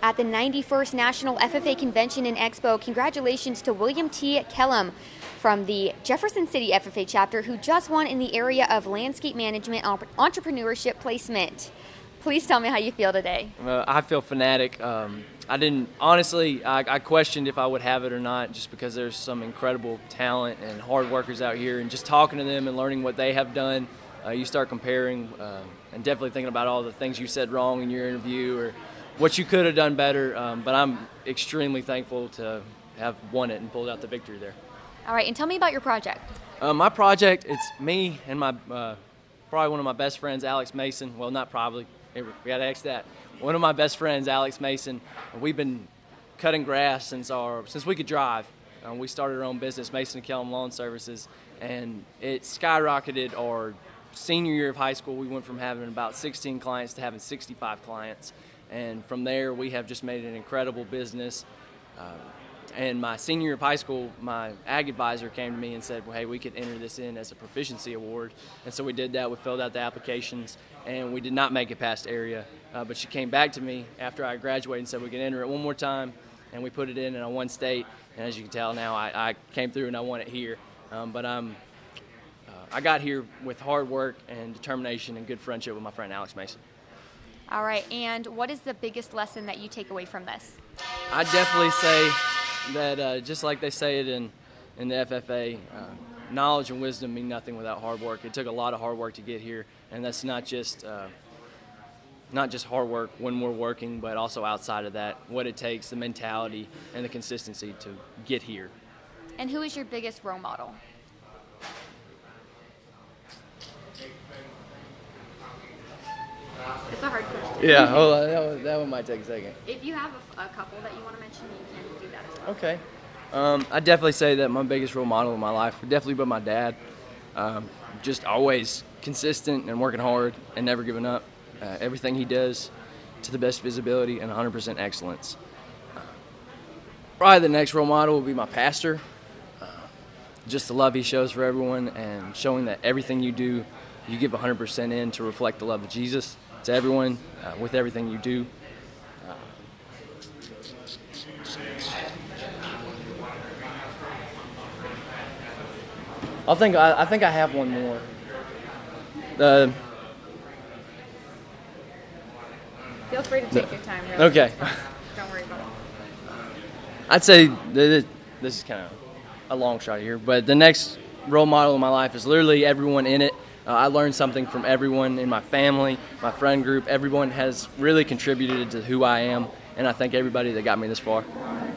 at the 91st National FFA Convention and Expo. Congratulations to William T. Kellum from the Jefferson City FFA chapter, who just won in the area of landscape management entrepreneurship placement. Please tell me how you feel today. I feel fanatic. I questioned if I would have it or not, just because there's some incredible talent and hard workers out here, and just talking to them and learning what they have done, you start comparing and definitely thinking about all the things you said wrong in your interview or what you could have done better. But I'm extremely thankful to have won it and pulled out the victory there. All right, and tell me about your project. My project, it's me and my probably one of my best friends, Alex Mason. Well, not probably. We got to ask that. One of my best friends, Alex Mason. We've been cutting grass since we could drive. We started our own business, Mason and Kellum Lawn Services, and it skyrocketed our senior year of high school. We went from having about 16 clients to having 65 clients, and from there we have just made an incredible business. And my senior year of high school, my ag advisor came to me and said, well, hey, we could enter this in as a proficiency award. And so we did that. We filled out the applications, and we did not make it past area. But she came back to me after I graduated and said we could enter it one more time, and we put it in, and I won state. And as you can tell now, I came through and I won it here. But I got here with hard work and determination and good friendship with my friend Alex Mason. All right, and what is the biggest lesson that you take away from this? I definitely say that just like they say it in the FFA, knowledge and wisdom mean nothing without hard work. It took a lot of hard work to get here, and that's not just hard work when we're working, but also outside of that, what it takes, the mentality and the consistency to get here. And who is your biggest role model? It's a hard question. Yeah, hold on, that one might take a second. If you have a couple that you want to mention, you can do that as well. Okay. I'd definitely say that my biggest role model in my life would definitely be my dad. Just always consistent and working hard and never giving up. Everything he does to the best visibility and 100% excellence. Probably the next role model would be my pastor. Just the love he shows for everyone and showing that everything you do, you give 100% in to reflect the love of Jesus to everyone with everything you do. I think I have one more. Feel free to take your time. Really. Okay. Don't worry about it. I'd say this is kind of a long shot here, but the next role model in my life is literally everyone in it. I learned something from everyone in my family, my friend group. Everyone has really contributed to who I am, and I thank everybody that got me this far.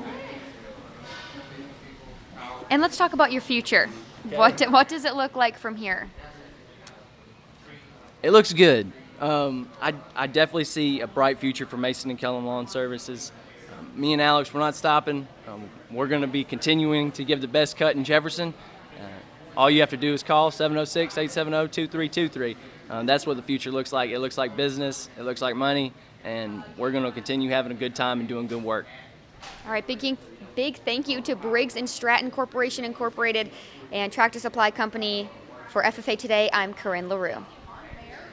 And let's talk about your future. Okay. What does it look like from here? It looks good. I definitely see a bright future for Mason and Kellum Lawn Services. Me and Alex, we're not stopping. We're going to be continuing to give the best cut in Jefferson. All you have to do is call 706-870-2323. That's what the future looks like. It looks like business. It looks like money. And we're going to continue having a good time and doing good work. All right, big thank you to Briggs & Stratton Corporation Incorporated and Tractor Supply Company. For FFA Today, I'm Corinne LaRue.